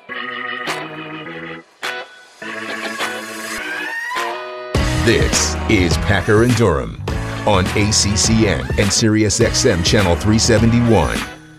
This is Packer and Durham on ACCN and SiriusXM Channel 371.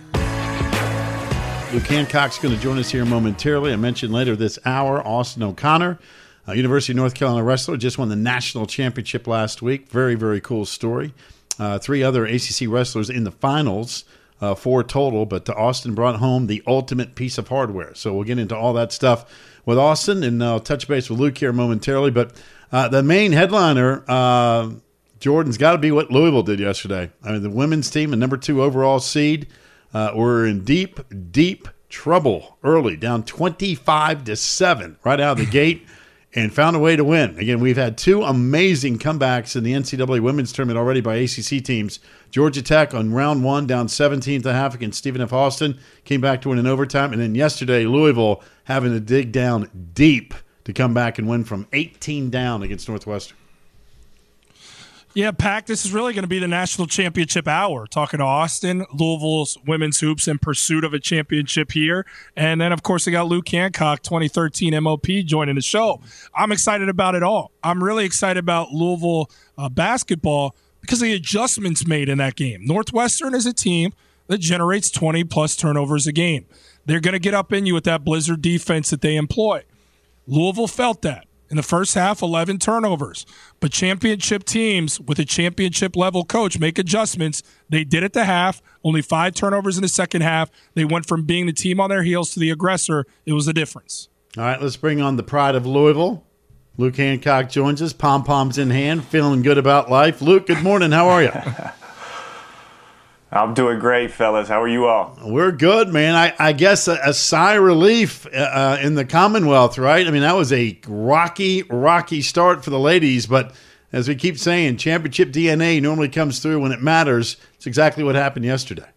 Luke Hancock's going to join us here momentarily. I mentioned later this hour, Austin O'Connor, University of North Carolina wrestler, just won the national championship last week. Very, very cool story. 3 other ACC wrestlers in the finals, 4 total, but Austin brought home the ultimate piece of hardware. So we'll get into all that stuff with Austin, and I'll touch base with Luke here momentarily. But the main headliner, Jordan's got to be what Louisville did yesterday. I mean, the women's team, a number 2 overall seed, were in deep, deep trouble early, down 25-7 right out of the gate, and found a way to win. Again, we've had 2 amazing comebacks in the NCAA women's tournament already by ACC teams. Georgia Tech on round 1, down 17.5 against Stephen F. Austin, came back to win in overtime. And then yesterday, Louisville having to dig down deep to come back and win from 18 down against Northwestern. Yeah, Pac, this is really going to be the national championship hour. Talking to Austin, Louisville's women's hoops in pursuit of a championship here. And then, of course, they got Luke Hancock, 2013 MOP, joining the show. I'm excited about it all. I'm really excited about Louisville basketball because of the adjustments made in that game. Northwestern is a team that generates 20-plus turnovers a game. They're going to get up in you with that blizzard defense that they employ. Louisville felt that. In the first half, 11 turnovers. But championship teams with a championship-level coach make adjustments. They did at the half, only 5 turnovers in the second half. They went from being the team on their heels to the aggressor. It was the difference. All right, let's bring on the pride of Louisville. Luke Hancock joins us, pom-poms in hand, feeling good about life. Luke, good morning. How are you? I'm doing great, fellas. How are you all? We're good, man. I guess a sigh of relief in the Commonwealth, right? I mean, that was a rocky start for the ladies, but as we keep saying, championship DNA normally comes through when it matters. It's exactly what happened yesterday.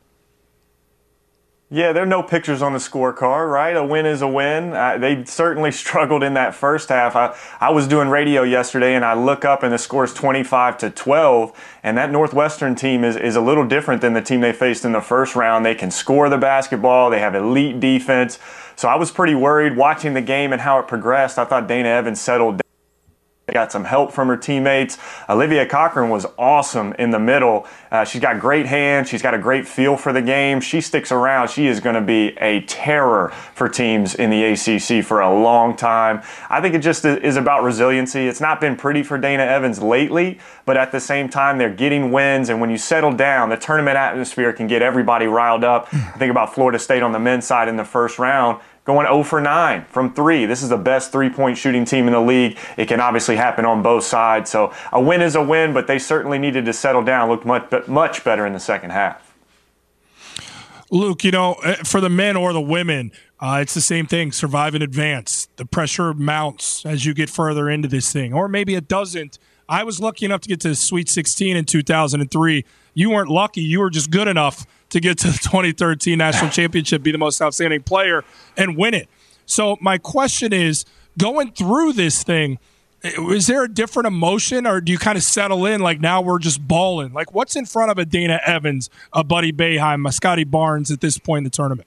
Yeah, there are no pictures on the scorecard, right? A win is a win. They certainly struggled in that first half. I was doing radio yesterday, and I look up, and the score is 25-12, and that Northwestern team is a little different than the team they faced in the first round. They can score the basketball. They have elite defense. So I was pretty worried watching the game and how it progressed. I thought Dana Evans settled down. Got some help from her teammates. Olivia Cochran was awesome in the middle. She's got great hands. She's got a great feel for the game. She sticks around. She is going to be a terror for teams in the ACC for a long time. I think it just is about resiliency. It's not been pretty for Dana Evans lately, but at the same time, they're getting wins. And when you settle down, the tournament atmosphere can get everybody riled up. I think about Florida State on the men's side in the first round, going 0 for 9 from 3. This is the best three-point shooting team in the league. It can obviously happen on both sides. So a win is a win, but they certainly needed to settle down, look much better in the second half. Luke, for the men or the women, it's the same thing. Survive and advance. The pressure mounts as you get further into this thing. Or maybe it doesn't. I was lucky enough to get to the Sweet 16 in 2003. You weren't lucky. You were just good enough to get to the 2013 National Championship, be the most outstanding player, and win it. So my question is, going through this thing, is there a different emotion, or do you kind of settle in like now we're just balling? Like, what's in front of a Dana Evans, a Buddy Boeheim, a Scotty Barnes at this point in the tournament?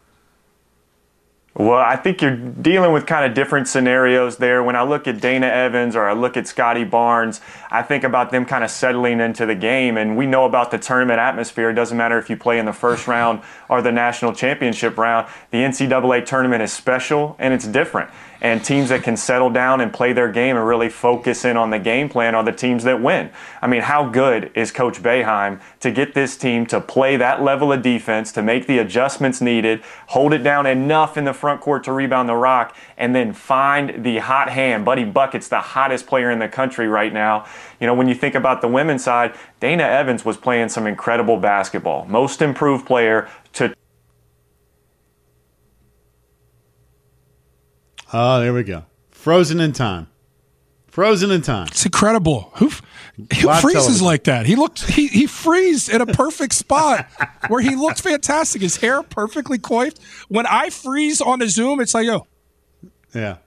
Well, I think you're dealing with kind of different scenarios there. When I look at Dana Evans or I look at Scotty Barnes, I think about them kind of settling into the game. And we know about the tournament atmosphere. It doesn't matter if you play in the first round or the national championship round. The NCAA tournament is special and it's different. And teams that can settle down and play their game and really focus in on the game plan are the teams that win. I mean, how good is Coach Boeheim to get this team to play that level of defense, to make the adjustments needed, hold it down enough in the front court to rebound the rock, and then find the hot hand. Buddy Bucket's the hottest player in the country right now. When you think about the women's side, Dana Evans was playing some incredible basketball. Most improved player to Oh, there we go. Frozen in time. It's incredible. Who freezes like that? He freezed at a perfect spot where he looked fantastic. His hair perfectly coiffed. When I freeze on the Zoom, it's like, Yeah.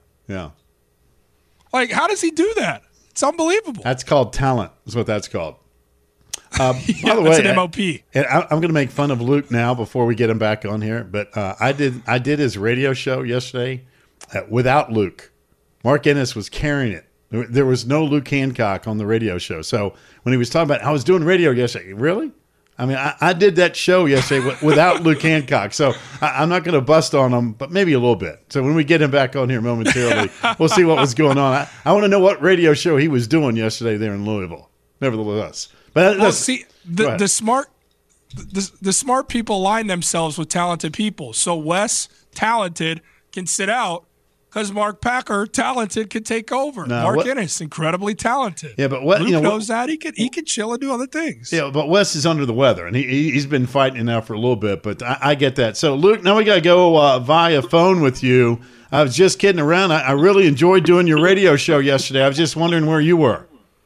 Like, how does he do that? It's unbelievable. That's called talent, is what that's called. By the way, that's an MOP. And I'm going to make fun of Luke now before we get him back on here. But I did his radio show yesterday without Luke. Mark Ennis was carrying it. There was no Luke Hancock on the radio show. So when he was talking about, I was doing radio yesterday. Really? I mean, I did that show yesterday without Luke Hancock. So I'm not going to bust on him, but maybe a little bit. So when we get him back on here momentarily, we'll see what was going on. I want to know what radio show he was doing yesterday there in Louisville. Nevertheless. But see, the smart people align themselves with talented people. So Wes, talented, can sit out because Mark Packer, talented, can take over. Mark Ennis, incredibly talented. Yeah, but Luke knows that he can chill and do other things. Yeah, but Wes is under the weather, and he's been fighting now for a little bit. But I get that. So Luke, now we got to go via phone with you. I was just kidding around. I really enjoyed doing your radio show yesterday. I was just wondering where you were.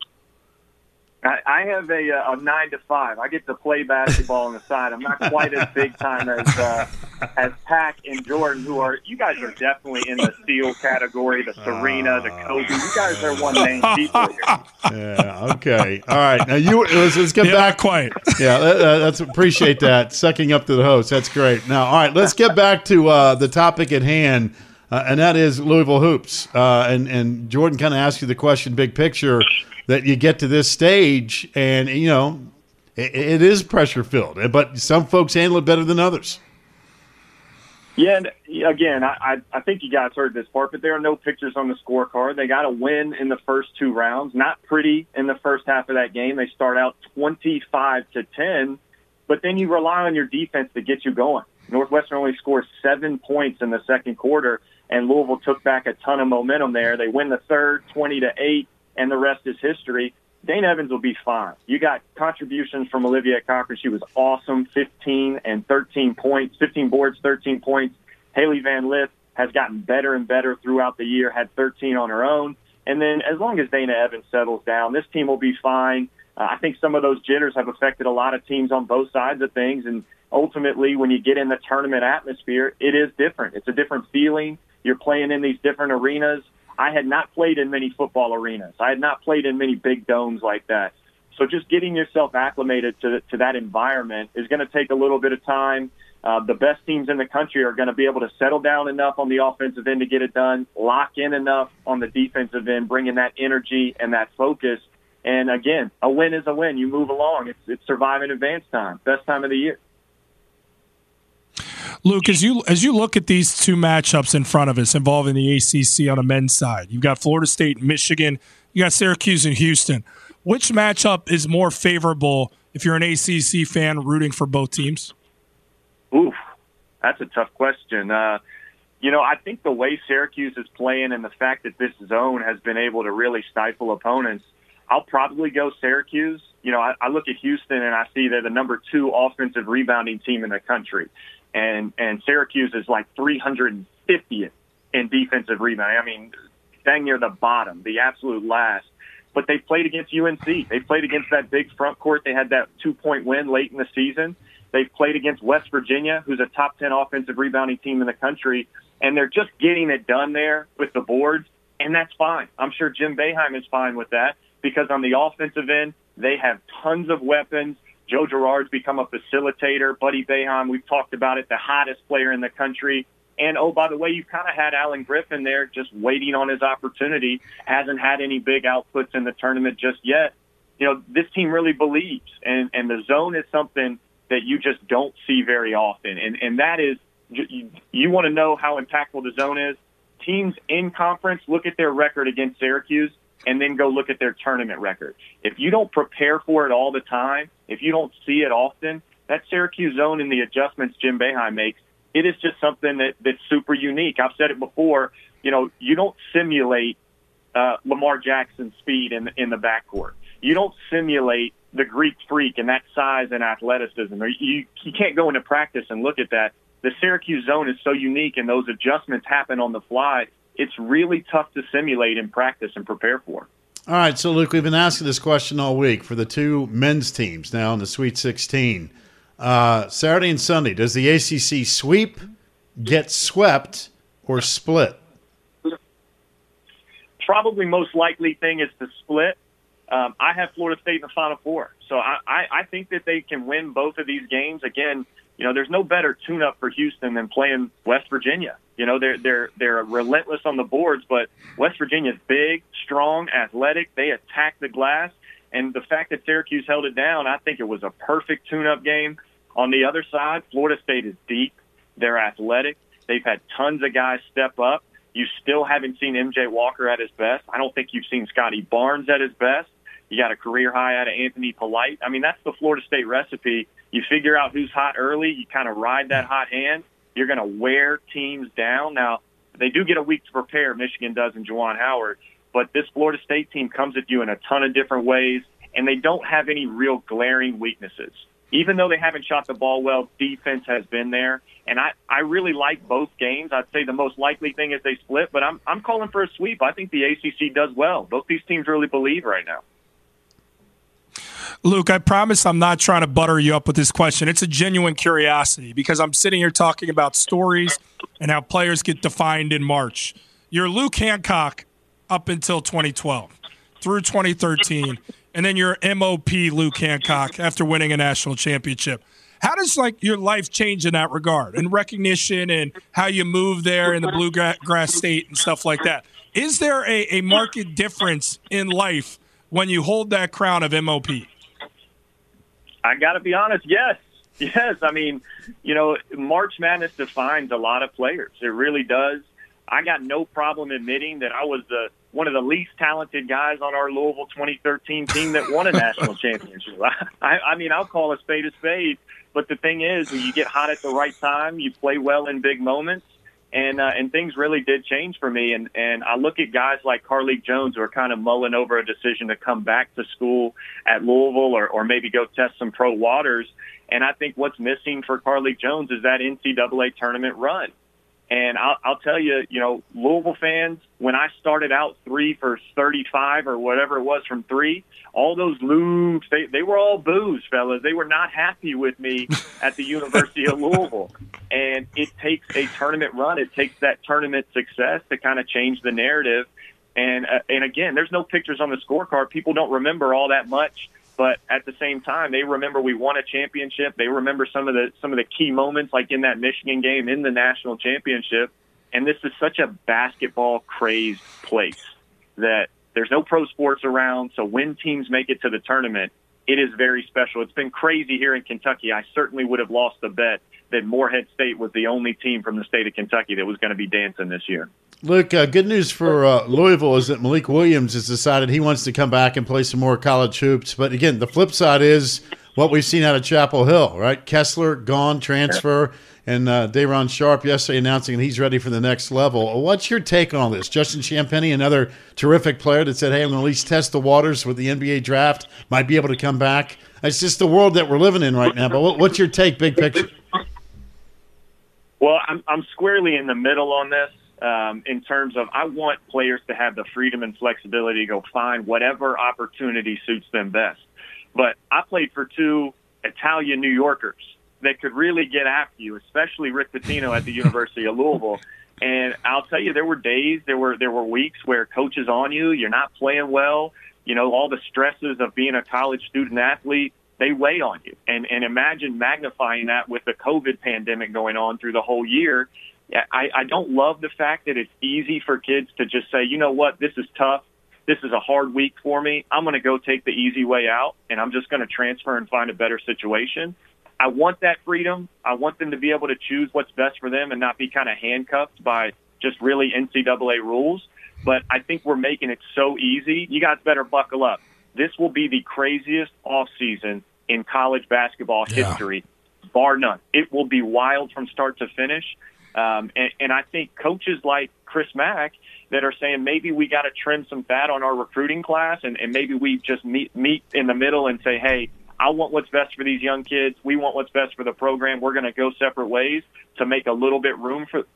I have a 9 to 5. I get to play basketball on the side. I'm not quite as big time as Pac and Jordan, you guys are definitely in the steal category, the Serena, the Kobe. You guys are one-name people here. Yeah, okay. All right. Now, let's get back. Not quite. Yeah, let's appreciate that. Sucking up to the host. That's great. Now, all right, let's get back to the topic at hand, and that is Louisville Hoops. And Jordan kind of asked you the question, big picture, that you get to this stage, and, you know, it is pressure-filled. But some folks handle it better than others. Yeah, and again, I think you guys heard this part, but there are no pictures on the scorecard. They got to win in the first 2 rounds. Not pretty in the first half of that game. They start out 25-10, but then you rely on your defense to get you going. Northwestern only scores 7 points in the second quarter, and Louisville took back a ton of momentum there. They win the third 20-8, and the rest is history. Dane Evans will be fine. You got contributions from Olivia Cochran. She was awesome, 15 and 13 points, 15 boards, 13 points. Haley Van Lith has gotten better and better throughout the year, had 13 on her own. And then as long as Dana Evans settles down, this team will be fine. I think some of those jitters have affected a lot of teams on both sides of things. And ultimately, when you get in the tournament atmosphere, it is different. It's a different feeling. You're playing in these different arenas. I had not played in many football arenas. I had not played in many big domes like that. So just getting yourself acclimated to that environment is going to take a little bit of time. The best teams in the country are going to be able to settle down enough on the offensive end to get it done, lock in enough on the defensive end, bringing that energy and that focus. And again, a win is a win. You move along. It's surviving advance time, best time of the year. Luke, as you look at these 2 matchups in front of us involving the ACC on the men's side, you've got Florida State and Michigan, you got Syracuse and Houston. Which matchup is more favorable if you're an ACC fan rooting for both teams? Oof, that's a tough question. I think the way Syracuse is playing and the fact that this zone has been able to really stifle opponents, I'll probably go Syracuse. I look at Houston and I see they're the number 2 offensive rebounding team in the country. And Syracuse is like 350th in defensive rebounding. I mean, dang near the bottom, the absolute last. But they played against UNC. They played against that big front court. They had that 2-point win late in the season. They've played against West Virginia, who's a top 10 offensive rebounding team in the country. And they're just getting it done there with the boards. And that's fine. I'm sure Jim Boeheim is fine with that because on the offensive end, they have tons of weapons. Joe Girard's become a facilitator. Buddy Boeheim, we've talked about it, the hottest player in the country. And, oh, by the way, you've kind of had Alan Griffin there just waiting on his opportunity. Hasn't had any big outputs in the tournament just yet. This team really believes. And the zone is something that you just don't see very often. And that is, you want to know how impactful the zone is? Teams in conference, look at their record against Syracuse, and then go look at their tournament record. If you don't prepare for it all the time, if you don't see it often, that Syracuse zone and the adjustments Jim Boeheim makes, it is just something that's super unique. I've said it before, you don't simulate Lamar Jackson's speed in the backcourt. You don't simulate the Greek freak and that size and athleticism. You can't go into practice and look at that. The Syracuse zone is so unique and those adjustments happen on the fly. It's really tough to simulate in practice and prepare for. All right, so Luke, we've been asking this question all week for the 2 men's teams now in the Sweet 16. Saturday and Sunday, does the ACC sweep, get swept, or split? Probably most likely thing is to split. I have Florida State in the Final Four. So I think that they can win both of these games. Again, there's no better tune-up for Houston than playing West Virginia. They're relentless on the boards, but West Virginia's big, strong, athletic. They attack the glass. And the fact that Syracuse held it down, I think it was a perfect tune-up game. On the other side, Florida State is deep. They're athletic. They've had tons of guys step up. You still haven't seen MJ Walker at his best. I don't think you've seen Scotty Barnes at his best. You got a career high out of Anthony Polite. I mean, that's the Florida State recipe. You figure out who's hot early. You kind of ride that hot hand. You're going to wear teams down. Now, they do get a week to prepare, Michigan does, and Juwan Howard. But this Florida State team comes at you in a ton of different ways, and they don't have any real glaring weaknesses. Even though they haven't shot the ball well, defense has been there. And I really like both games. I'd say the most likely thing is they split, but I'm calling for a sweep. I think the ACC does well. Both these teams really believe right now. Luke, I promise I'm not trying to butter you up with this question. It's a genuine curiosity because I'm sitting here talking about stories and how players get defined in March. You're Luke Hancock up until 2012, through 2013, and then you're MOP Luke Hancock after winning a national championship. How does your life change in that regard and recognition and how you move there in the bluegrass state and stuff like that? Is there a marked difference in life when you hold that crown of MOP? I got to be honest, yes. Yes, I mean, March Madness defines a lot of players. It really does. I got no problem admitting that I was one of the least talented guys on our Louisville 2013 team that won a national championship. I mean, I'll call a spade a spade. But the thing is, when you get hot at the right time, you play well in big moments, and things really did change for me. And I look at guys like Carlik Jones who are kind of mulling over a decision to come back to school at Louisville or maybe go test some pro waters. And I think what's missing for Carlik Jones is that NCAA tournament run. And I'll tell you, Louisville fans, when I started out 3 for 35 or whatever it was from 3, all those loos, they were all boos, fellas. They were not happy with me at the University of Louisville. And it takes a tournament run. It takes that tournament success to kind of change the narrative. And again, there's no pictures on the scorecard. People don't remember all that much. But at the same time, they remember we won a championship. They remember some of the key moments, like in that Michigan game in the national championship. And this is such a basketball-crazed place that there's no pro sports around. So when teams make it to the tournament, it is very special. It's been crazy here in Kentucky. I certainly would have lost the bet that Morehead State was the only team from the state of Kentucky that was going to be dancing this year. Luke, good news for Louisville is that Malik Williams has decided he wants to come back and play some more college hoops. But again, the flip side is what we've seen out of Chapel Hill, right? Kessler gone, transfer, and Day'Ron Sharp yesterday announcing that he's ready for the next level. What's your take on all this? Justin Champagnie, another terrific player that said, hey, I'm going to at least test the waters with the NBA draft, might be able to come back. It's just the world that we're living in right now. But what's your take, big picture? Well, I'm squarely in the middle on this. In terms of, I want players to have the freedom and flexibility to go find whatever opportunity suits them best. But I played for 2 Italian New Yorkers that could really get after you, especially Rick Pitino at the University of Louisville. And I'll tell you, there were days, there were weeks where coach is on you, you're not playing well, all the stresses of being a college student athlete, they weigh on you. And imagine magnifying that with the COVID pandemic going on through the whole year. I don't love the fact that it's easy for kids to just say, you know what, this is tough. This is a hard week for me. I'm going to go take the easy way out, and I'm just going to transfer and find a better situation. I want that freedom. I want them to be able to choose what's best for them and not be kind of handcuffed by just really NCAA rules. But I think we're making it so easy. You guys better buckle up. This will be the craziest offseason in college basketball history, bar none. It will be wild from start to finish. And I think coaches like Chris Mack that are saying maybe we got to trim some fat on our recruiting class and maybe we just meet in the middle and say, hey, I want what's best for these young kids. We want what's best for the program. We're going to go separate ways to make a little bit of room for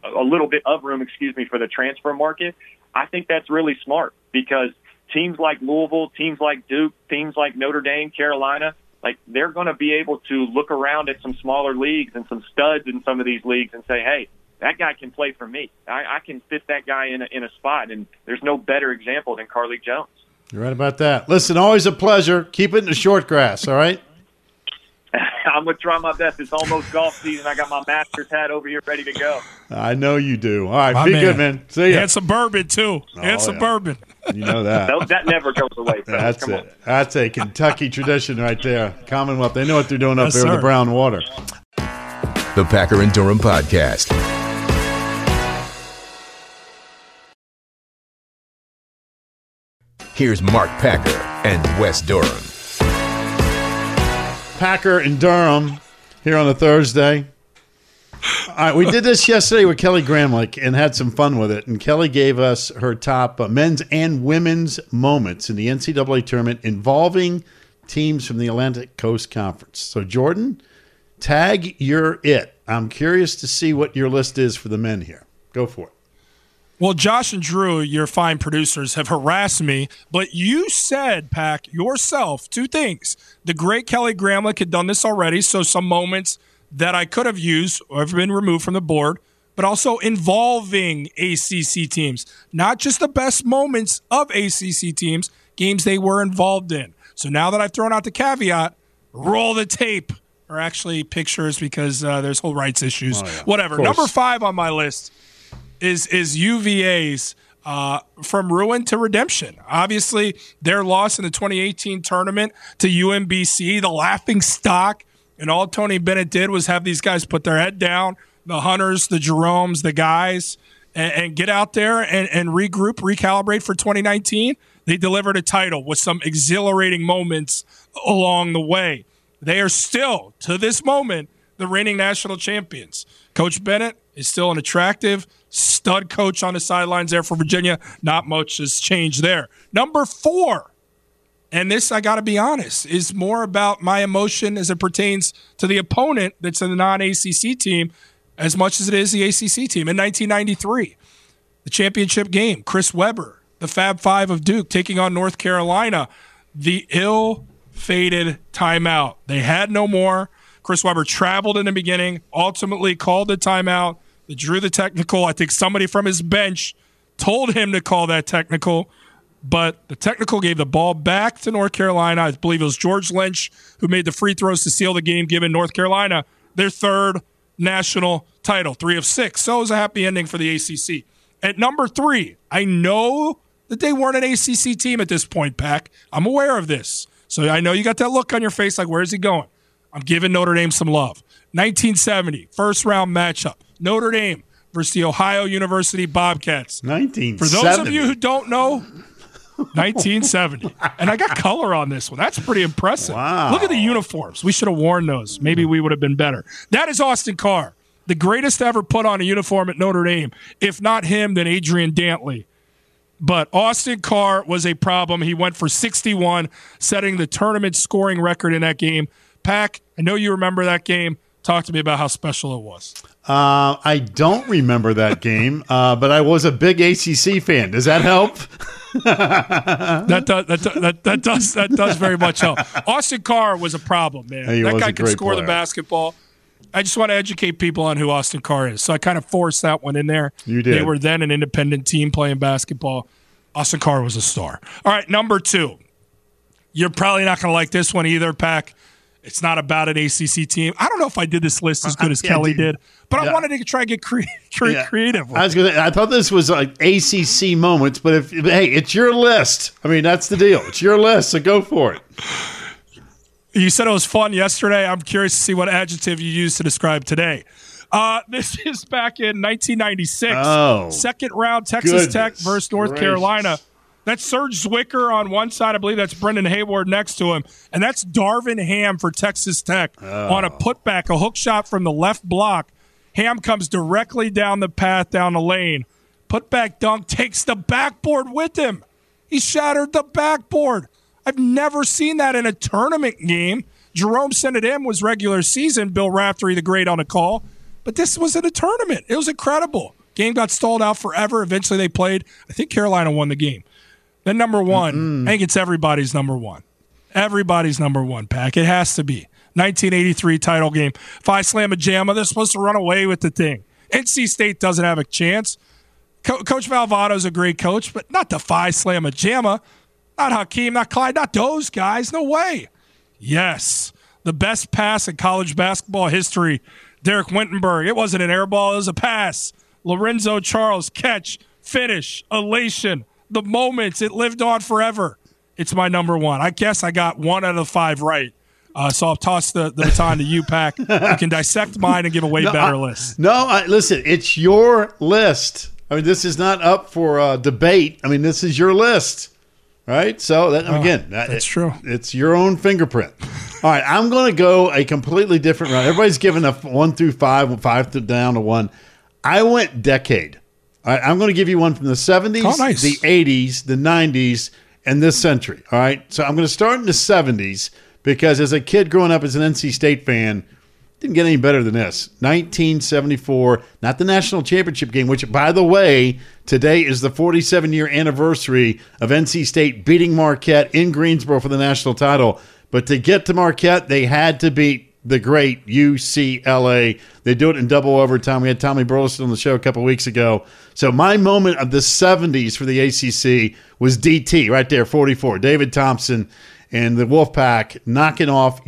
the transfer market. I think that's really smart because teams like Louisville, teams like Duke, teams like Notre Dame, Carolina, they're going to be able to look around at some smaller leagues and some studs in some of these leagues and say, hey, that guy can play for me. I can fit that guy in a spot, and there's no better example than Carlik Jones. You're right about that. Listen, always a pleasure. Keep it in the short grass, all right? I'm going to try my best. It's almost golf season. I got my Masters hat over here ready to go. I know you do. All right, My be good, man. See ya. And some bourbon, too. And some bourbon. You know that. That never goes away. fellas. That's it. That's a Kentucky tradition right there. Commonwealth. They know what they're doing up Yes, there with sir. the brown water. The Packer and Durham Podcast. Here's Mark Packer and Wes Durham. Packer and Durham here on a Thursday. All right, we did this yesterday with Kelly Gramlich and had some fun with it. And Kelly gave us her top men's and women's moments in the NCAA tournament involving teams from the Atlantic Coast Conference. So, Jordan, tag your it. I'm curious to see what your list is for the men here. Go for it. Well, Josh and Drew, your fine producers, have harassed me, but you said, Pack, yourself, two things. The great Kelly Gramlich had done this already, so some moments that I could have used or have been removed from the board, but also involving ACC teams. Not just the best moments of ACC teams, games they were involved in. So now that I've thrown out the caveat, roll the tape, or actually pictures because there's whole rights issues. Whatever. Number 5 on my list is UVA's from ruin to redemption. Obviously, their loss in the 2018 tournament to UMBC, the laughing stock, and all Tony Bennett did was have these guys put their head down, the Hunters, the Jeromes, the guys, and get out there and regroup, recalibrate for 2019. They delivered a title with some exhilarating moments along the way. They are still, to this moment, the reigning national champions. Coach Bennett is still an attractive stud coach on the sidelines there for Virginia. Not much has changed there. Number 4, and this, I got to be honest, is more about my emotion as it pertains to the opponent that's in the non-ACC team as much as it is the ACC team. In 1993, the championship game, Chris Webber, the Fab Five of Duke, taking on North Carolina, the ill-fated timeout. They had no more. Chris Webber traveled in the beginning, ultimately called the timeout. They drew the technical. I think somebody from his bench told him to call that technical, but the technical gave the ball back to North Carolina. I believe it was George Lynch who made the free throws to seal the game, giving North Carolina their third national title, 3 of 6. So it was a happy ending for the ACC. At number 3, I know that they weren't an ACC team at this point, Pack. I'm aware of this. So I know you got that look on your face like, where's he going? I'm giving Notre Dame some love. 1970, first-round matchup. Notre Dame versus the Ohio University Bobcats. 1970. For those of you who don't know, 1970. And I got color on this one. That's pretty impressive. Wow. Look at the uniforms. We should have worn those. Maybe we would have been better. That is Austin Carr, the greatest to ever put on a uniform at Notre Dame. If not him, then Adrian Dantley. But Austin Carr was a problem. He went for 61, setting the tournament scoring record in that game. Pack, I know you remember that game. Talk to me about how special it was. I don't remember that game, but I was a big ACC fan. Does that help? That does very much help. Austin Carr was a problem, man. That guy could score the basketball. I just want to educate people on who Austin Carr is. So I kind of forced that one in there. You did. They were then an independent team playing basketball. Austin Carr was a star. All right, number 2. You're probably not going to like this one either, Pack. It's not about an ACC team. I don't know if I did this list as good as Kelly did, but I wanted to try to get creative. I thought this was like ACC moments, but hey, it's your list. I mean, that's the deal. It's your list, so go for it. You said it was fun yesterday. I'm curious to see what adjective you used to describe today. This is back in 1996. Oh, second round, Texas Tech versus North Carolina. That's Serge Zwicker on one side. I believe that's Brendan Hayward next to him. And that's Darvin Ham for Texas Tech on a putback, a hook shot from the left block. Ham comes directly down the path, down the lane. Putback dunk, takes the backboard with him. He shattered the backboard. I've never seen that in a tournament game. Jerome sent it in, was regular season. Bill Raftery, the great on the call. But this was in a tournament. It was incredible. Game got stalled out forever. Eventually they played. I think Carolina won the game. Then number 1, I think it's everybody's number 1. Everybody's number 1, Pack. It has to be. 1983 title game. Phi Slamma Jamma. They're supposed to run away with the thing. NC State doesn't have a chance. Coach Valvado's a great coach, but not the Phi Slamma Jamma. Not Hakeem, not Clyde, not those guys. No way. Yes. The best pass in college basketball history, Derek Wintenberg. It wasn't an air ball, it was a pass. Lorenzo Charles, catch, finish, elation. The moments, it lived on forever. It's my number one. I guess I got 1 out of 5 right. So I'll toss the baton to you, Pack. You can dissect mine and give a way better list. Listen, it's your list. I mean, this is not up for debate. I mean, this is your list, right? So, that's true. It's your own fingerprint. All right, I'm going to go a completely different route. Everybody's given a 1 through 5, 5 down to 1. I went decade. All right, I'm going to give you one from the 70s, the 80s, the 90s, and this century. All right, so I'm going to start in the 70s because as a kid growing up as an NC State fan, didn't get any better than this. 1974, not the national championship game, which, by the way, today is the 47-year anniversary of NC State beating Marquette in Greensboro for the national title. But to get to Marquette, they had to beat the great UCLA. They do it in double overtime. We had Tommy Burleson on the show a couple weeks ago. So my moment of the 70s for the ACC was DT right there, 44. David Thompson and the Wolfpack knocking off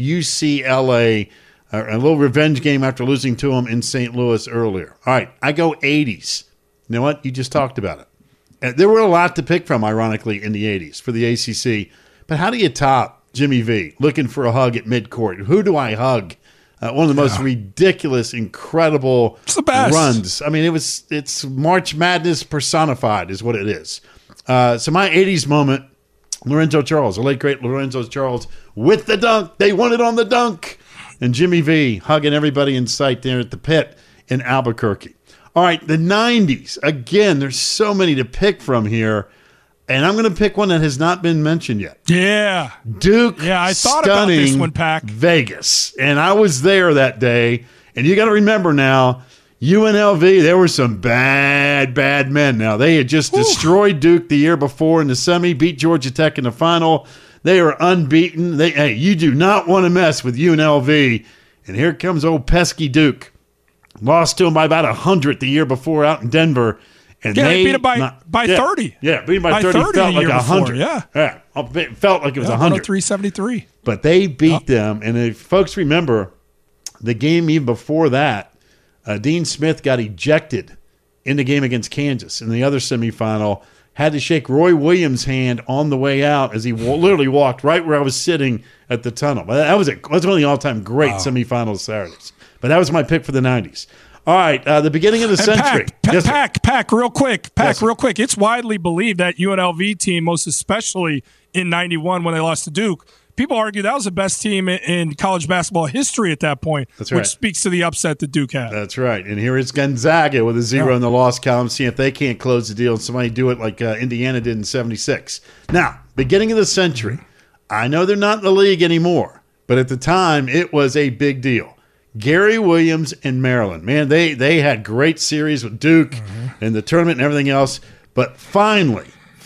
UCLA, a little revenge game after losing to them in St. Louis earlier. All right, I go 80s. You know what? You just talked about it. There were a lot to pick from, ironically, in the 80s for the ACC. But how do you top Jimmy V looking for a hug at midcourt? Who do I hug? One of the most ridiculous, incredible runs. I mean, it's March Madness personified is what it is. So my 80s moment, Lorenzo Charles, the late, great Lorenzo Charles, with the dunk. They won it on the dunk. And Jimmy V hugging everybody in sight there at the Pit in Albuquerque. All right, the 90s. Again, there's so many to pick from here. And I'm going to pick one that has not been mentioned yet. Yeah. Duke. Yeah, I thought about this one, Pack. Vegas. And I was there that day. And you got to remember now, UNLV, there were some bad men now. They had just destroyed Duke the year before in the semi, beat Georgia Tech in the final. They were unbeaten. Hey, you do not want to mess with UNLV. And here comes old pesky Duke. Lost to them by about 100 the year before out in Denver. And they beat it by 30. Yeah, beat it by 30 felt like 100. Yeah. It felt like it was 100. 103-73. But they beat them. And if folks remember, the game even before that, Dean Smith got ejected in the game against Kansas in the other semifinal. Had to shake Roy Williams' hand on the way out as he literally walked right where I was sitting at the tunnel. That's one of the all-time great semifinals Saturdays. But that was my pick for the 90s. All right, the beginning of the century. Pack, real quick. Real quick. It's widely believed that UNLV team, most especially in 91 when they lost to Duke, people argue that was the best team in college basketball history at that point, which speaks to the upset that Duke had. That's right. And here is Gonzaga with a 0 in the loss column, seeing if they can't close the deal and somebody do it like Indiana did in 76. Now, beginning of the century, I know they're not in the league anymore, but at the time, it was a big deal. Gary Williams and Maryland. Man, they had great series with Duke and the tournament and everything else. But finally,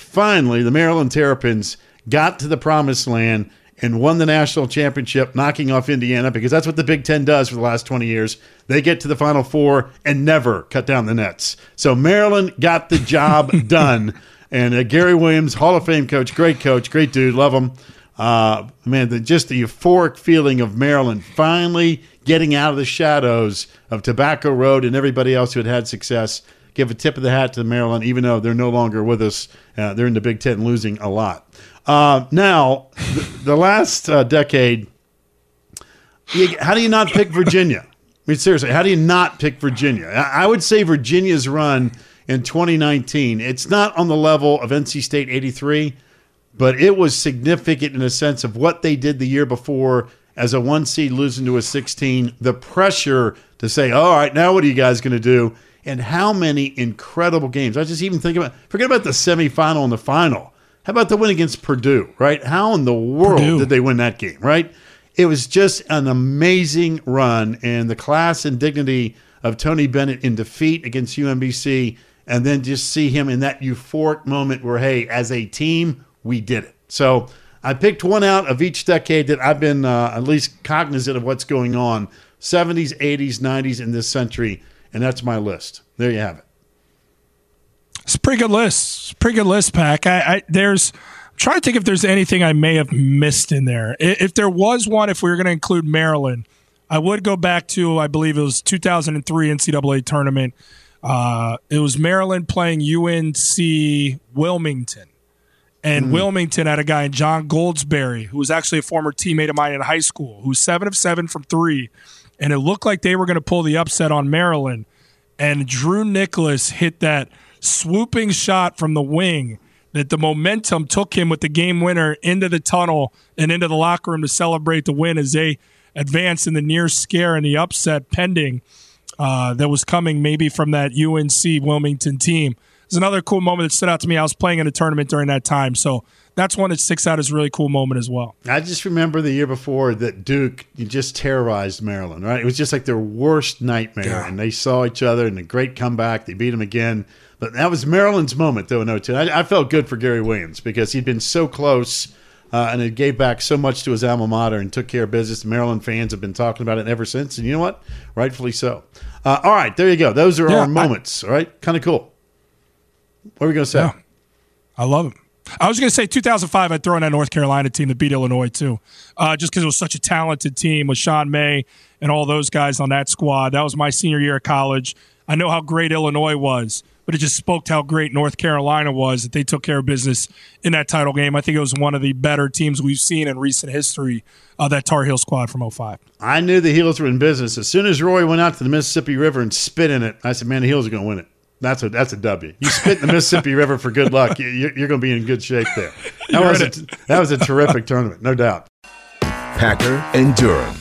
the Maryland Terrapins got to the promised land and won the national championship, knocking off Indiana, because that's what the Big Ten does for the last 20 years. They get to the Final Four and never cut down the nets. So Maryland got the job done. And Gary Williams, Hall of Fame coach, great dude, love him. Just the euphoric feeling of Maryland finally getting out of the shadows of Tobacco Road and everybody else who had success. Give a tip of the hat to Maryland, even though they're no longer with us. They're in the Big Ten losing a lot. Now, the last decade, how do you not pick Virginia? I mean, seriously, how do you not pick Virginia? I would say Virginia's run in 2019, it's not on the level of NC State 83, but it was significant in a sense of what they did the year before as a 1 seed losing to a 16, the pressure to say, all right, now what are you guys going to do? And how many incredible games. I just even forget about the semifinal and the final. How about the win against Purdue, right? How in the world did they win that game, right? It was just an amazing run, and the class and dignity of Tony Bennett in defeat against UMBC, and then just see him in that euphoric moment where, hey, as a team, we did it. So I picked one out of each decade that I've been at least cognizant of what's going on, 70s, 80s, 90s, in this century, and that's my list. There you have it. It's a pretty good list. Pack. There's trying to think if there's anything I may have missed in there. If there was one, if we were going to include Maryland, I would go back to, I believe it was 2003 NCAA tournament. It was Maryland playing UNC Wilmington. And Wilmington had a guy, John Goldsberry, who was actually a former teammate of mine in high school, who was 7 of 7 from 3. And it looked like they were going to pull the upset on Maryland. And Drew Nicholas hit that swooping shot from the wing that the momentum took him with the game winner into the tunnel and into the locker room to celebrate the win as they advanced in the near scare and the upset pending that was coming maybe from that UNC Wilmington team. There's another cool moment that stood out to me. I was playing in a tournament during that time, so that's one that sticks out as a really cool moment as well. I just remember the year before that Duke just terrorized Maryland, right? It was just like their worst nightmare, and they saw each other in a great comeback. They beat them again. But that was Maryland's moment, though, in 2002. I felt good for Gary Williams because he'd been so close and it gave back so much to his alma mater and took care of business. Maryland fans have been talking about it ever since, and you know what? Rightfully so. All right, there you go. Those are our moments, all right? Kind of cool. What are we going to say? Yeah, I love them. I was going to say 2005, I'd throw in that North Carolina team that beat Illinois, too, just because it was such a talented team with Sean May and all those guys on that squad. That was my senior year of college. I know how great Illinois was, but it just spoke to how great North Carolina was that they took care of business in that title game. I think it was one of the better teams we've seen in recent history, that Tar Heel squad from 2005. I knew the Heels were in business. As soon as Roy went out to the Mississippi River and spit in it, I said, man, the Heels are going to win it. That's a W. You spit in the Mississippi River for good luck. You're going to be in good shape there. That was a terrific tournament, no doubt. Packer and Durham.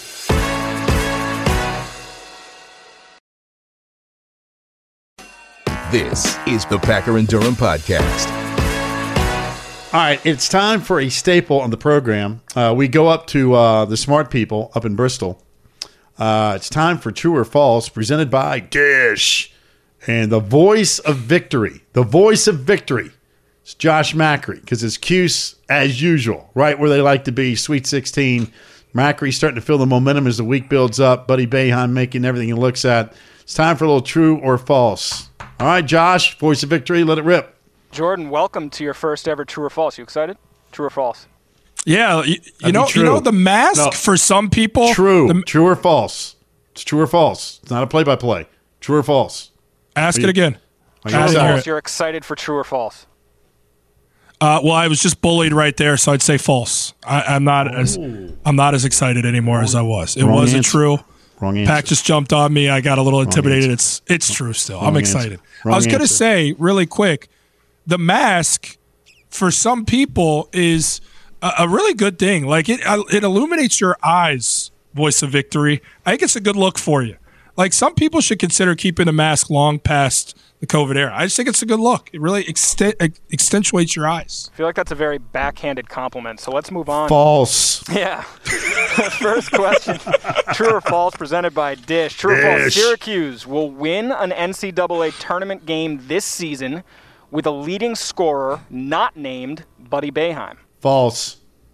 This is the Packer and Durham podcast. All right, it's time for a staple on the program. We go up to the smart people up in Bristol. It's time for True or False, presented by Dish. And the voice of victory. It's Josh Macri, because it's Cuse as usual, right where they like to be, Sweet 16. Macri starting to feel the momentum as the week builds up. Buddy Boeheim making everything he looks at. It's time for a little True or False. All right, Josh, voice of victory, let it rip. Jordan, welcome to your first ever True or False. You excited? True or false? Yeah, you know the mask for some people. True. True or false? It's true or false. It's not a play-by-play. True or false? Ask it again. You're excited for true or false? Well, I was just bullied right there, so I'd say false. I'm not as excited anymore as I was. It wasn't true. Wrong answer. Pac just jumped on me. I got a little intimidated. It's true still. I'm excited. I was going to say really quick, the mask for some people is a really good thing. Like it illuminates your eyes. Voice of victory. I think it's a good look for you. Like, some people should consider keeping the mask long past the COVID era. I just think it's a good look. It really accentuates your eyes. I feel like that's a very backhanded compliment, so let's move on. False. Yeah. First question, true or false, presented by Dish. True or false, Syracuse will win an NCAA tournament game this season with a leading scorer not named Buddy Boeheim. False.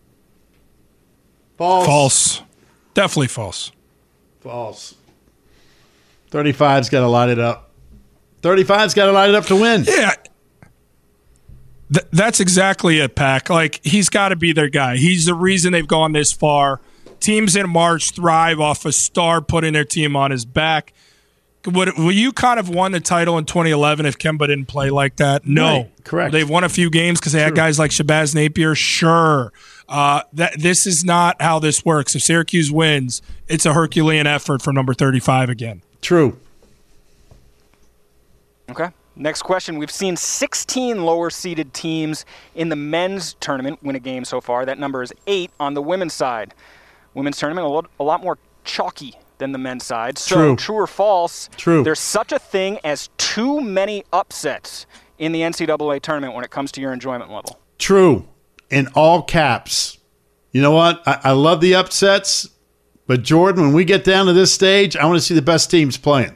False. Definitely false. False. 35's got to light it up. 35's got to light it up to win. Yeah. That's exactly it, Pac. Like, he's got to be their guy. He's the reason they've gone this far. Teams in March thrive off a star putting their team on his back. Would you kind of won the title in 2011 if Kemba didn't play like that? No. Right. Correct. They've won a few games because they had guys like Shabazz Napier. Sure. This is not how this works. If Syracuse wins, it's a Herculean effort for number 35 again. True. Okay. Next question. We've seen 16 lower-seeded teams in the men's tournament win a game so far. That number is 8 on the women's side. Women's tournament a lot more chalky than the men's side. So, true or false, there's such a thing as too many upsets in the NCAA tournament when it comes to your enjoyment level. True. In all caps. You know what? I love the upsets, but Jordan, when we get down to this stage, I want to see the best teams playing.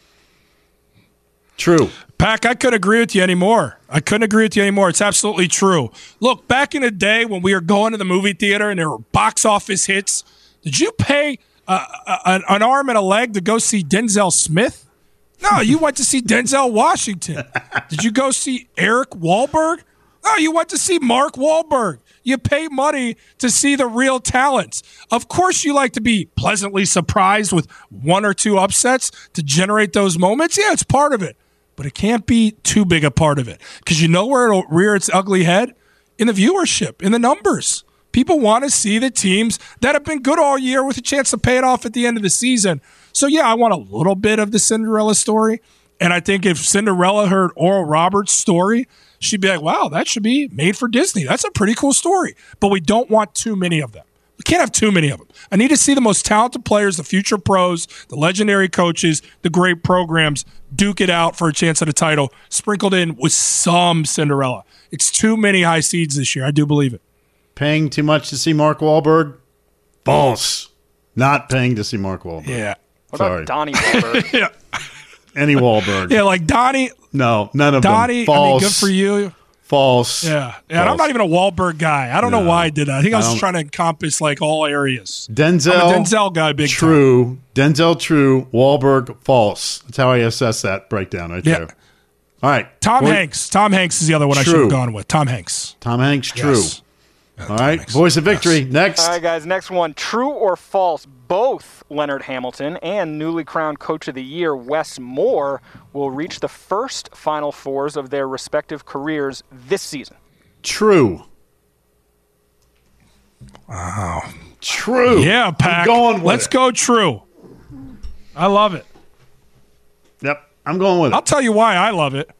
True. Pac, I couldn't agree with you anymore. It's absolutely true. Look, back in the day when we were going to the movie theater and there were box office hits, did you pay an arm and a leg to go see Denzel Smith? No, you went to see Denzel Washington. Did you go see Eric Wahlberg? Oh, you went to see Mark Wahlberg. You pay money to see the real talents. Of course, you like to be pleasantly surprised with one or two upsets to generate those moments. Yeah, it's part of it. But it can't be too big a part of it. Because you know where it'll rear its ugly head? In the viewership, in the numbers. People want to see the teams that have been good all year with a chance to pay it off at the end of the season. So, yeah, I want a little bit of the Cinderella story. And I think if Cinderella heard Oral Roberts' story, she'd be like, wow, that should be made for Disney. That's a pretty cool story. But we don't want too many of them. We can't have too many of them. I need to see the most talented players, the future pros, the legendary coaches, the great programs duke it out for a chance at a title, sprinkled in with some Cinderella. It's too many high seeds this year. I do believe it. Paying too much to see Mark Wahlberg? False. Not paying to see Mark Wahlberg. Yeah. What about Donnie Wahlberg? Yeah. Any Wahlberg. Yeah, like Donnie. No, none of Donnie, them. False. I mean, good for you. False. Yeah. False. And I'm not even a Wahlberg guy. I don't know why I did that. I think I was just trying to encompass like all areas. Denzel. I'm a Denzel guy, big true. Time. Denzel, true. Wahlberg, false. That's how I assess that breakdown right there. All right. Tom Hanks. Tom Hanks is the other one I should have gone with. Tom Hanks. Tom Hanks, true. Yes. All right. Voice of victory. Next. All right, guys. Next one. True or false? Both Leonard Hamilton and newly crowned Coach of the Year, Wes Moore, will reach the first Final Fours of their respective careers this season. True. Wow. True. Yeah, Pac. Let's go true. I love it. Yep. I'm going with it. I'll tell you why I love it.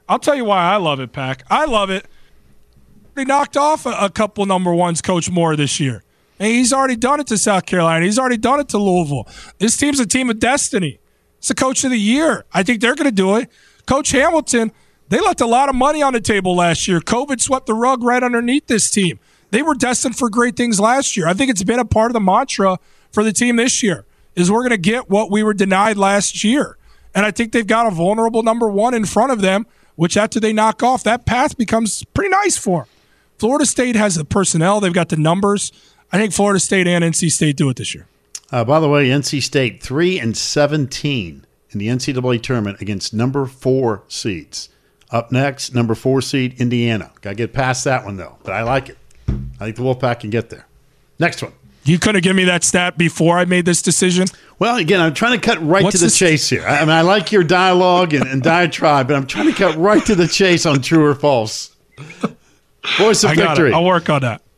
Pac. I love it. He knocked off a couple number ones, Coach Moore, this year. And he's already done it to South Carolina. He's already done it to Louisville. This team's a team of destiny. It's the Coach of the Year. I think they're going to do it. Coach Hamilton, they left a lot of money on the table last year. COVID swept the rug right underneath this team. They were destined for great things last year. I think it's been a part of the mantra for the team this year is we're going to get what we were denied last year. And I think they've got a vulnerable number one in front of them, which after they knock off, that path becomes pretty nice for them. Florida State has the personnel. They've got the numbers. I think Florida State and NC State do it this year. By the way, NC State 3-17 in the NCAA tournament against number 4 seeds. Up next, number 4 seed Indiana. Got to get past that one though, but I like it. I think the Wolfpack can get there. Next one. You couldn't give me that stat before I made this decision? Well, again, I'm trying to cut right to the chase here. I mean, I like your dialogue and diatribe, but I'm trying to cut right to the chase on true or false. Voice of victory. I'll work on that.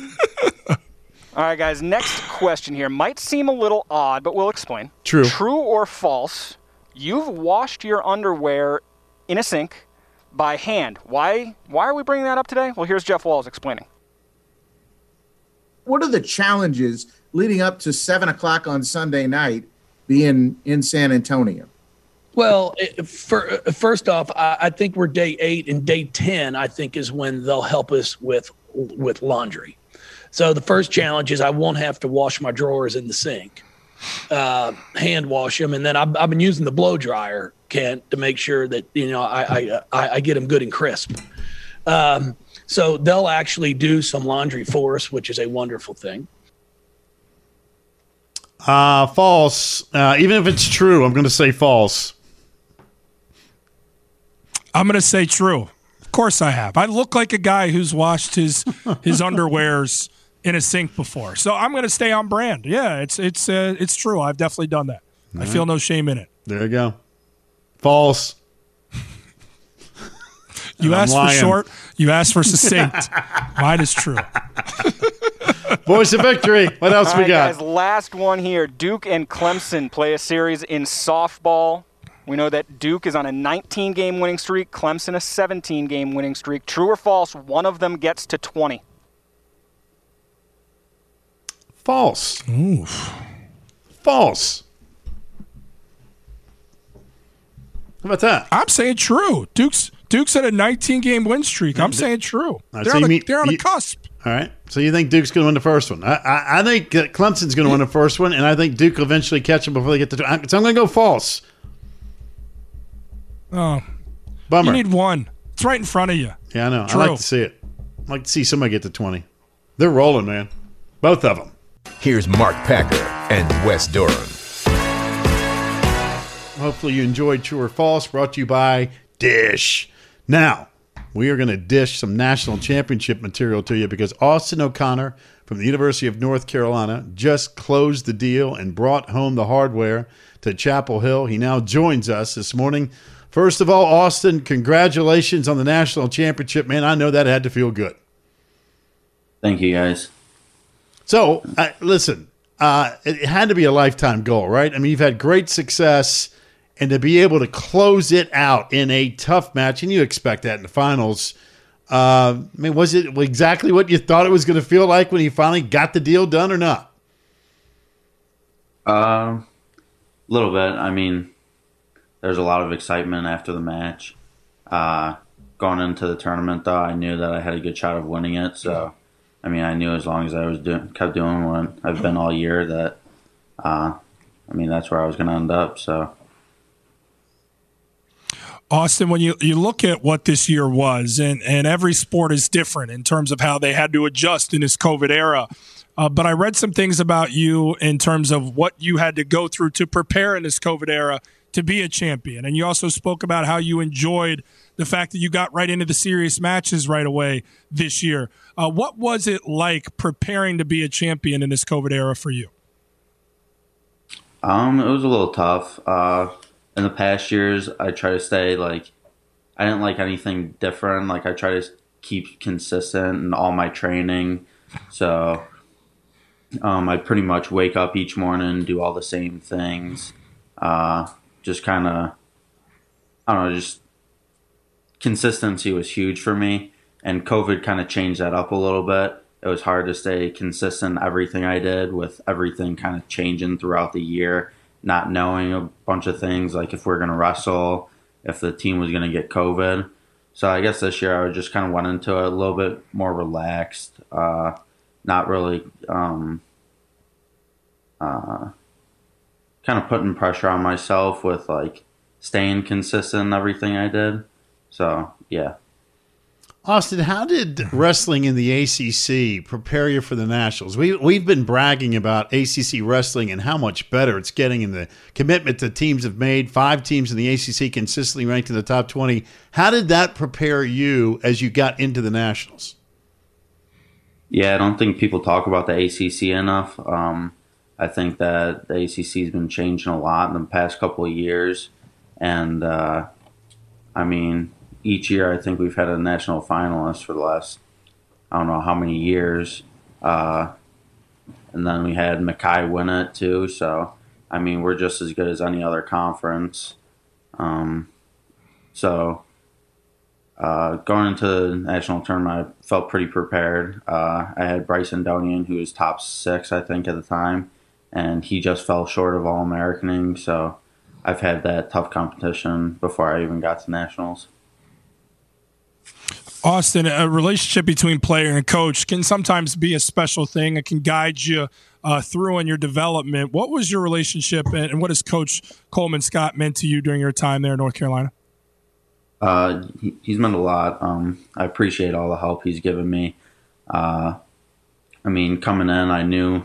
All right, guys, next question here might seem a little odd, but we'll explain. True. True or false, you've washed your underwear in a sink by hand. Why are we bringing that up today? Well, here's Jeff Walz explaining. What are the challenges leading up to 7 o'clock on Sunday night being in San Antonio? Well, first off, I think we're day 8, and day 10, I think, is when they'll help us with laundry. So the first challenge is I won't have to wash my drawers in the sink, hand wash them, and then I've been using the blow dryer, Kent, to make sure that I get them good and crisp. So they'll actually do some laundry for us, which is a wonderful thing. False. Even if it's true, I'm going to say false. I'm going to say true. Of course I have. I look like a guy who's washed his underwears in a sink before. So I'm going to stay on brand. Yeah, it's true. I've definitely done that. I feel no shame in it. There you go. False. You asked for short. You asked for succinct. Mine is true. Voice of victory. What else we got? Guys, last one here. Duke and Clemson play a series in softball. We know that Duke is on a 19-game winning streak, Clemson a 17-game winning streak. True or false, one of them gets to 20? False. Oof. False. How about that? I'm saying true. Duke's at a 19-game win streak. I'm saying true. They're on the cusp. All right. So you think Duke's going to win the first one? I think Clemson's going to win the first one, and I think Duke will eventually catch them before they get to. So I'm going to go false. Oh, bummer. You need one. It's right in front of you. Yeah, I know. True. I like to see it. I like to see somebody get to 20. They're rolling, man. Both of them. Here's Mark Packer and Wes Durham. Hopefully you enjoyed True or False, brought to you by Dish. Now, we are going to dish some national championship material to you because Austin O'Connor from the University of North Carolina just closed the deal and brought home the hardware to Chapel Hill. He now joins us this morning. First of all, Austin, congratulations on the national championship, man. I know that had to feel good. Thank you, guys. So, listen, it had to be a lifetime goal, right? I mean, you've had great success, and to be able to close it out in a tough match, and you expect that in the finals. I mean, was it exactly what you thought it was going to feel like when you finally got the deal done or not? A little bit. I mean, there's a lot of excitement after the match. Going into the tournament, though, I knew that I had a good shot of winning it. So, I mean, I knew as long as I was kept doing what I've been all year that, I mean, that's where I was going to end up. So. Austin, when you look at what this year was, and every sport is different in terms of how they had to adjust in this COVID era, but I read some things about you in terms of what you had to go through to prepare in this COVID era to be a champion. And you also spoke about how you enjoyed the fact that you got right into the serious matches right away this year. What was it like preparing to be a champion in this COVID era for you? It was a little tough. In the past years, I try to stay I didn't like anything different. Like I try to keep consistent in all my training. So I pretty much wake up each morning, do all the same things. Just kind of, I don't know, just consistency was huge for me. And COVID kind of changed that up a little bit. It was hard to stay consistent in everything I did with everything kind of changing throughout the year. Not knowing a bunch of things, like if we're going to wrestle, if the team was going to get COVID. So I guess this year I just kind of went into it a little bit more relaxed, not really kind of putting pressure on myself with staying consistent in everything I did. So, yeah. Austin, how did wrestling in the ACC prepare you for the Nationals? We've been bragging about ACC wrestling and how much better it's getting and the commitment that teams have made. 5 teams in the ACC consistently ranked in the top 20. How did that prepare you as you got into the Nationals? Yeah, I don't think people talk about the ACC enough. I think that the ACC has been changing a lot in the past couple of years. And, I mean, each year I think we've had a national finalist for the last, I don't know how many years. And then we had Mackay win it too. So, I mean, we're just as good as any other conference. Going into the national tournament, I felt pretty prepared. I had Bryson Donian, who was top 6, I think, at the time. And he just fell short of All-Americaning. So I've had that tough competition before I even got to nationals. Austin, a relationship between player and coach can sometimes be a special thing. It can guide you through in your development. What was your relationship and what has Coach Coleman Scott meant to you during your time there in North Carolina? He's meant a lot. I appreciate all the help he's given me. I mean, coming in, I knew,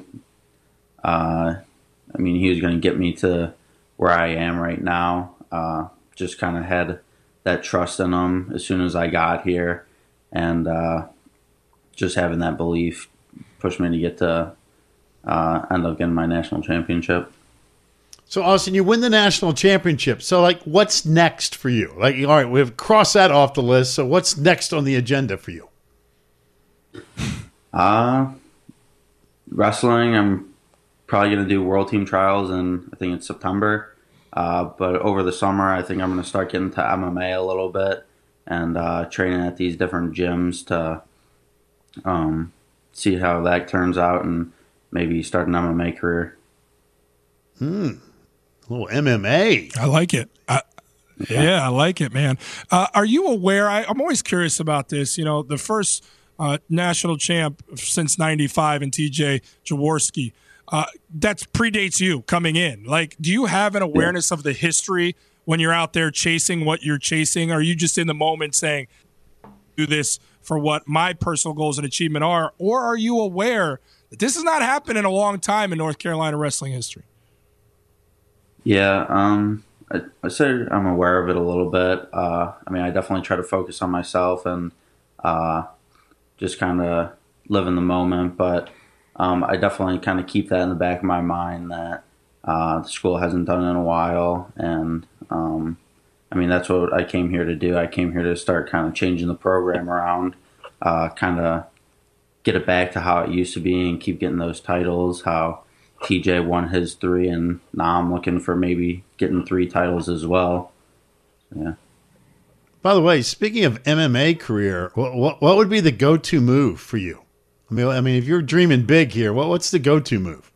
he was going to get me to where I am right now. Just kind of had that trust in him as soon as I got here. And just having that belief pushed me to get to end up getting my national championship. So, Austin, you win the national championship. So, what's next for you? All right, we've crossed that off the list. So, what's next on the agenda for you? Wrestling, I'm probably going to do World Team Trials in, I think it's September. But over the summer, I think I'm going to start getting to MMA a little bit and training at these different gyms to see how that turns out and maybe start an MMA career. A little MMA. I like it. Yeah, I like it, man. Are you aware? I'm always curious about this. You know, the first national champ since '95 and TJ Jaworski. That predates you coming in. Do you have an awareness of the history when you're out there chasing what you're chasing? Or are you just in the moment saying, do this for what my personal goals and achievement are? Or are you aware that this has not happened in a long time in North Carolina wrestling history? Yeah, I say I'm aware of it a little bit. I mean, I definitely try to focus on myself and just kind of live in the moment. But I definitely kind of keep that in the back of my mind that the school hasn't done it in a while. And I mean, that's what I came here to do. I came here to start kind of changing the program around, kind of get it back to how it used to be and keep getting those titles, how TJ won his 3, and now I'm looking for maybe getting 3 titles as well. Yeah. By the way, speaking of MMA career, what would be the go-to move for you? I mean, if you're dreaming big here, what's the go-to move?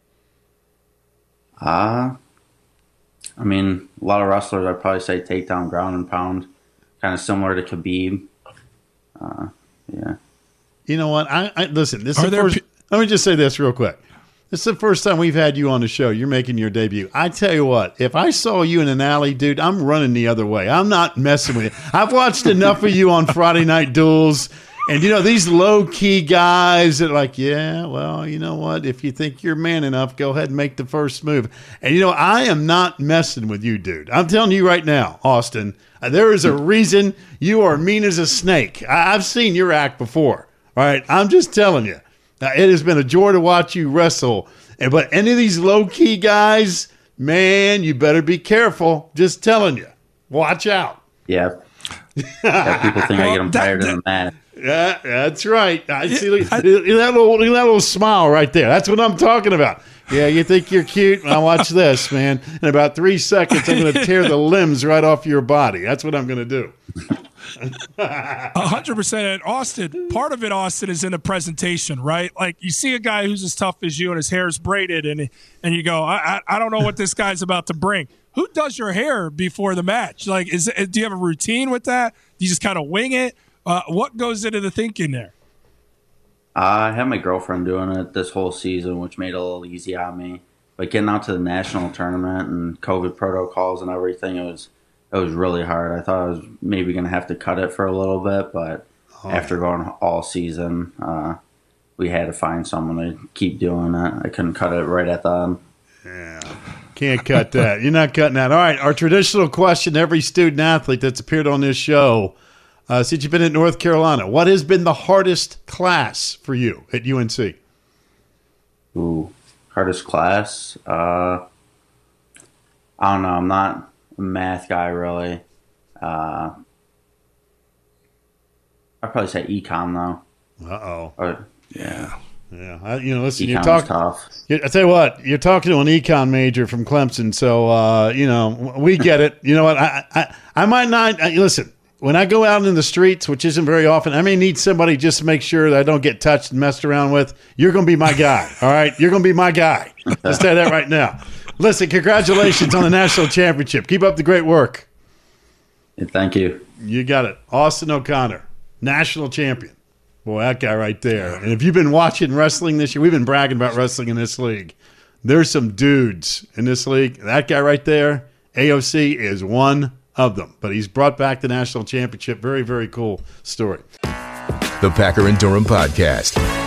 I mean, a lot of wrestlers, I'd probably say takedown, ground and pound, kind of similar to Khabib. Yeah. You know what? I listen. This is the first. Let me just say this real quick. This is the first time we've had you on the show. You're making your debut. I tell you what, if I saw you in an alley, dude, I'm running the other way. I'm not messing with you. I've watched enough of you on Friday Night Duels. And, these low-key guys that are like, yeah, well, you know what? If you think you're man enough, go ahead and make the first move. And, I am not messing with you, dude. I'm telling you right now, Austin, there is a reason you are mean as a snake. I've seen your act before, all right? I'm just telling you. It has been a joy to watch you wrestle. But any of these low-key guys, man, you better be careful. Just telling you. Watch out. Yeah. People think I get them tired in the mat. Yeah, that's right. I see that little smile right there. That's what I'm talking about. Yeah, you think you're cute? Now watch this, man. In about 3 seconds, I'm going to tear the limbs right off your body. That's what I'm going to do. 100%. Austin, part of it, Austin, is in the presentation, right? Like, you see a guy who's as tough as you and his hair's braided, and you go, I don't know what this guy's about to bring. Who does your hair before the match? Like, do you have a routine with that? Do you just kind of wing it? What goes into the thinking there? I had my girlfriend doing it this whole season, which made it a little easy on me. But getting out to the national tournament and COVID protocols and everything, it was really hard. I thought I was maybe going to have to cut it for a little bit, but after going all season, we had to find someone to keep doing it. I couldn't cut it right at the end. Yeah, can't cut that. You're not cutting that. All right, our traditional question to every student athlete that's appeared on this show. Since you've been at North Carolina, what has been the hardest class for you at UNC? Ooh, hardest class? I don't know. I'm not a math guy, really. I'd probably say econ, though. Uh-oh. Yeah. Yeah. Listen, you're talking tough. I tell you what, you're talking to an econ major from Clemson, so, we get it. You know what? I might not listen. When I go out in the streets, which isn't very often, I may need somebody just to make sure that I don't get touched and messed around with. You're going to be my guy, all right? You're going to be my guy. Let's say that right now. Listen, congratulations on the national championship. Keep up the great work. Thank you. You got it. Austin O'Connor, national champion. Boy, that guy right there. And if you've been watching wrestling this year, we've been bragging about wrestling in this league. There's some dudes in this league. That guy right there, AOC, is one of them, but he's brought back the national championship. Very, very cool story. The Packer and Durham Podcast.